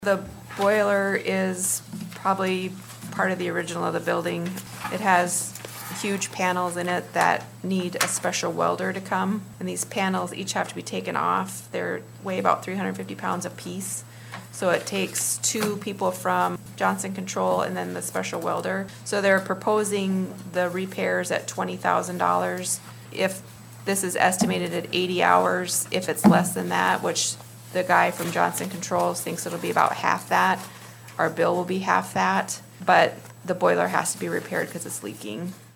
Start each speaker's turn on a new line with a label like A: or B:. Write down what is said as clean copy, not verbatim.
A: The boiler is probably part of the original of the building. It has huge panels in it that need a special welder to come. And these panels each have to be taken off. They weigh about 350 pounds a piece. So it takes two people from Johnson Control and then the special welder. So they're proposing the repairs at $20,000. If this is estimated at 80 hours, if it's less than that, which the guy from Johnson Controls thinks it'll be about half that, our bill will be half that, but the boiler has to be repaired because it's leaking.